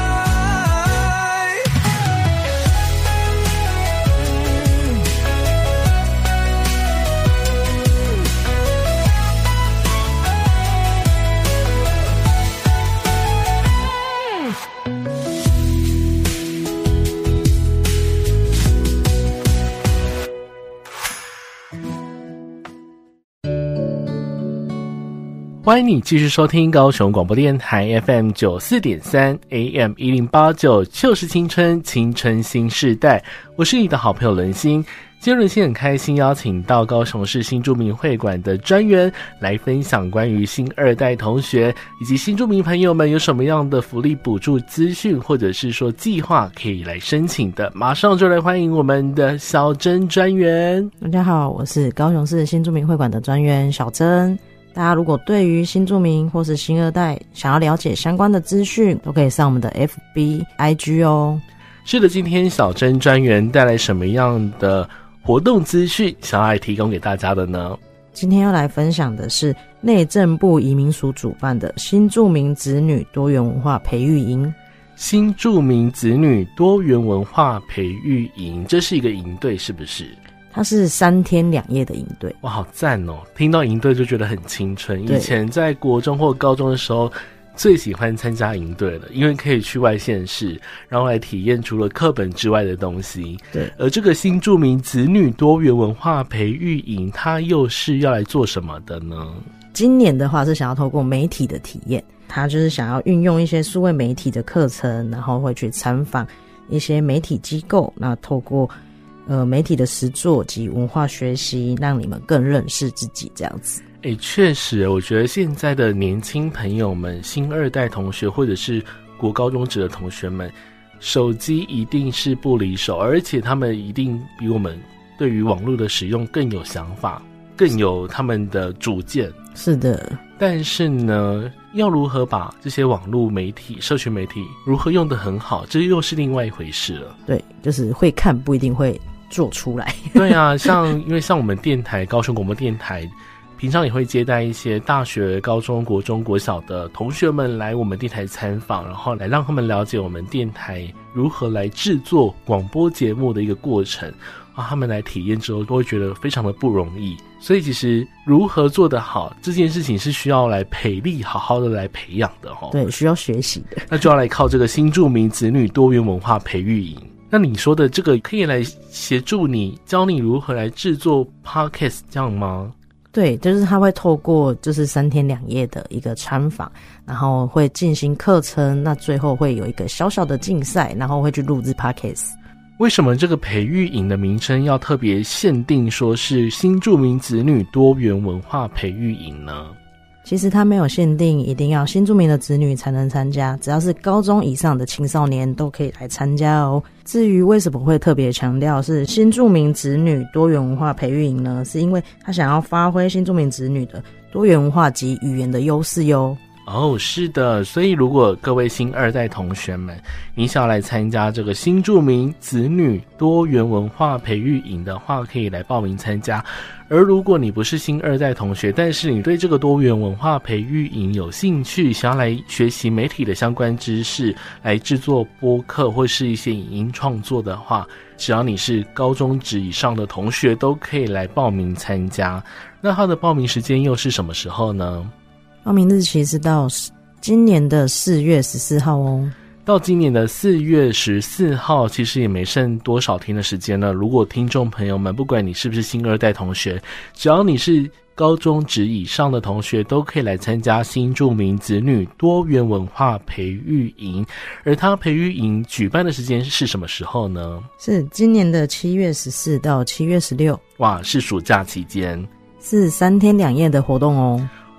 欢迎你继续收听高雄广播电台 F M 九四点三 A M 一零八九，就是青春，青春新世代。我是你的好朋友伦心。今天伦心很开心邀请到高雄市新住民会馆的专员来分享关于新二代同学以及新住民朋友们有什么样的福利补助资讯，或者是说计划可以来申请的。马上就来欢迎我们的小珍专员。 大家好，我是高雄市新住民会馆的专员小珍。大家如果对于新住民或是新二代想要了解相关的资讯，都可以上我们的 F B、I G 哦。 是的，今天小珍专员带来什么样的活动资讯想要来提供给大家的呢？ 今天要来分享的是内政部移民署主办的新住民子女多元文化培育营。 新住民子女多元文化培育营，这是一个营队是不是？ 它是三天两夜的营队。 哇，好赞哦！听到营队就觉得很青春。以前在国中或高中的时候最喜欢参加营队了，因为可以去外县市，然后来体验除了课本之外的东西。 对， 而这个新住民子女多元文化培育营，它又是要来做什么的呢？ 今年的话是想要透过媒体的体验，它就是想要运用一些数位媒体的课程，然后会去参访一些媒体机构，那透过呃，媒体的实作及文化学习，让你们更认识自己，这样子。 诶，确实，我觉得现在的年轻朋友们，新二代同学或者是国高中职的同学们，手机一定是不离手，而且他们一定比我们对于网络的使用更有想法，更有他们的主见。 是的， 但是呢，要如何把这些网络媒体、社群媒体如何用得很好，这又是另外一回事了。 对，就是会看不一定会做出来。 对啊，像因为像我们电台高雄广播电台平常也会接待一些大学、高中、国中、国小的同学们来我们电台参访，然后来让他们了解我们电台如何来制作广播节目的一个过程啊，他们来体验之后都会觉得非常的不容易。所以其实如何做得好这件事情是需要来培力好好的来培养的齁。 对，需要学习的。 那就要来靠这个新住民子女多元文化培育营。那你说的这个可以来协助你，教你如何来制作 podcast 这样吗？ 对，就是他会透过就是三天两夜的一个参访，然后会进行课程，那最后会有一个小小的竞赛，然后会去录制 podcast。 为什么这个培育营的名称要特别限定说是新住民子女多元文化培育营呢？ 其实它没有限定一定要新住民的子女才能参加，只要是高中以上的青少年都可以来参加哦。至于为什么会特别强调是新住民子女多元文化培育营呢？是因为他想要发挥新住民子女的多元文化及语言的优势哟。 哦，是的，所以如果各位新二代同学们，你想要来参加这个新住民子女多元文化培育营的话，可以来报名参加。而如果你不是新二代同学，但是你对这个多元文化培育营有兴趣，想要来学习媒体的相关知识，来制作播客或是一些影音创作的话，只要你是高中职以上的同学，都可以来报名参加。那它的报名时间又是什么时候呢？ 报名日期是到今年的四月十四号哦。 到今年的四月十四号，其实也没剩多少天的时间了。如果听众朋友们，不管你是不是新二代同学，只要你是高中职以上的同学，都可以来参加新住民子女多元文化培育营。而它培育营举办的时间是什么时候呢？ 是今年的七月十四到七月十六。 哇，是暑假期间， 是三天两夜的活动哦。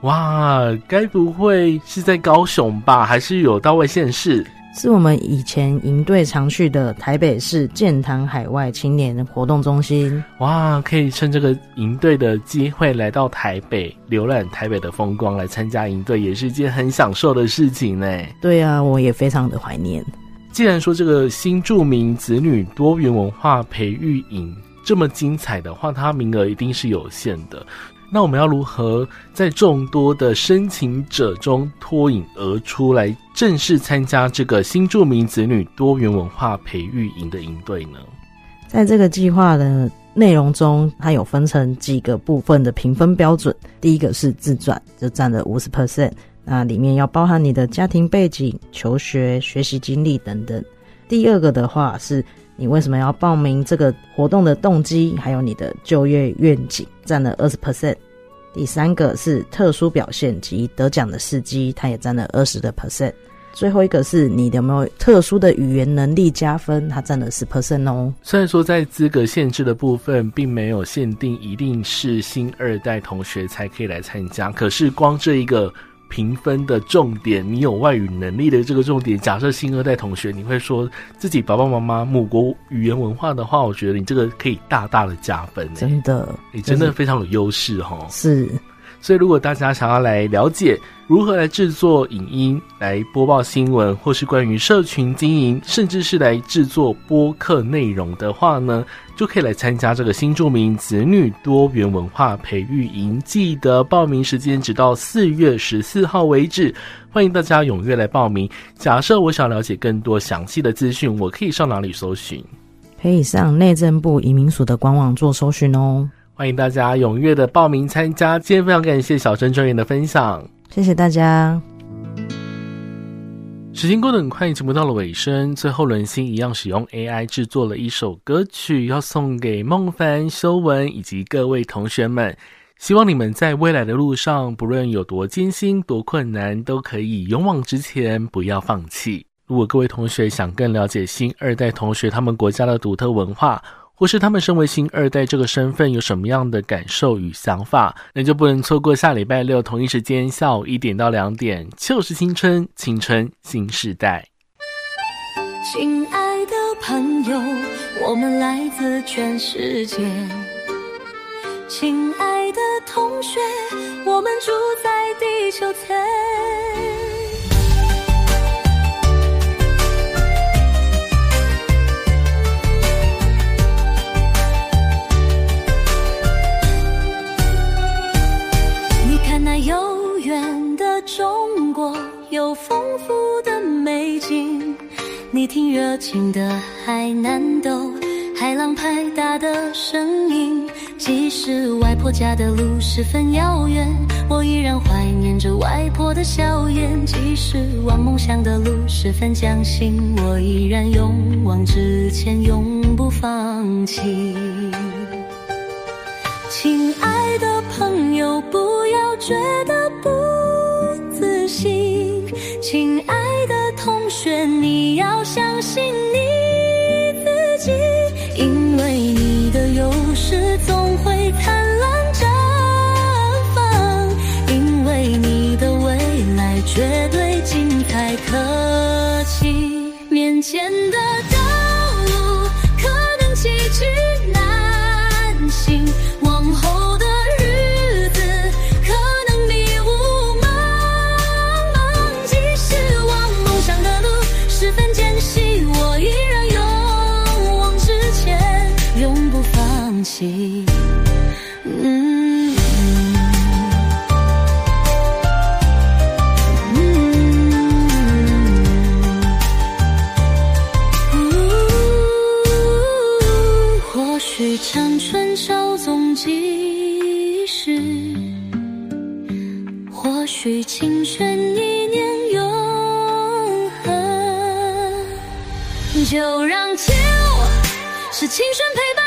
哇，该不会是在高雄吧？还是有到外县市？ 是我们以前营队常去的台北市健谈海外青年活动中心。 哇，可以趁这个营队的机会来到台北，浏览台北的风光，来参加营队，也是一件很享受的事情呢。 对啊，我也非常的怀念。 既然说这个新住民子女多元文化培育营这么精彩的话，它名额一定是有限的。那我们要如何在众多的申请者中脱颖而出，来正式参加这个新住民子女多元文化培育营的营队呢？ 在这个计划的内容中，它有分成几个部分的评分标准。第一个是自传，就占了 百分之五十， 那里面要包含你的家庭背景、求学、学习经历等等。第二个的话是你为什么要报名这个活动的动机，还有你的就业愿景，占了 百分之二十。 第三个是特殊表现及得奖的事迹，它也占了 百分之二十。 最后一个是你有没有特殊的语言能力加分，它占了 百分之十 哦。 虽然说在资格限制的部分并没有限定一定是新二代同学才可以来参加，可是光这一个评分的重点，你有外语能力的这个重点，假设新二代同学你会说自己爸爸妈妈母国语言文化的话，我觉得你这个可以大大的加分。 真的， 你真的非常有优势齁。 是， 所以如果大家想要来了解如何来制作影音来播报新闻，或是关于社群经营，甚至是来制作播客内容的话呢，就可以来参加这个新住民子女多元文化培育营。记得报名时间直到四月十四号为止，欢迎大家踊跃来报名。假设我想了解更多详细的资讯，我可以上哪里搜寻？ 可以上内政部移民署的官网做搜寻哦。 欢迎大家踊跃的报名参加。今天非常感谢小珍专员的分享， 谢谢大家。 时间过得很快，节目到了尾声，最后伦心一样使用 A I 制作了一首歌曲，要送给孟凡、修文以及各位同学们。希望你们在未来的路上，不论有多艰辛多困难，都可以勇往直前，不要放弃。如果各位同学想更了解新二代同学他们国家的独特文化，或是他们身为新二代这个身份有什么样的感受与想法，那就不能错过下礼拜六同一时间下午一点到两点，就是青春，青春新时代。 亲爱的朋友，我们来自全世界。亲爱的同学，我们住在地球村。那悠远的中国有丰富的美景，你听热情的海南豆，海浪拍打的声音。即使外婆家的路十分遥远，我依然怀念着外婆的笑颜。即使往梦想的路十分艰辛，我依然勇往直前，永不放弃。亲爱的朋友，不要觉得不自信。亲爱的同学，你要相信你自己，因为你的优势总会灿烂绽放，因为你的未来绝对精彩可期。面前的道路可能崎岖难行，往后的日子可能迷雾茫茫，即使往梦想的路十分艰辛，我依然勇往直前，永不放弃。嗯长春稍纵即逝，或许青春一念永恒，就让秋是青春陪伴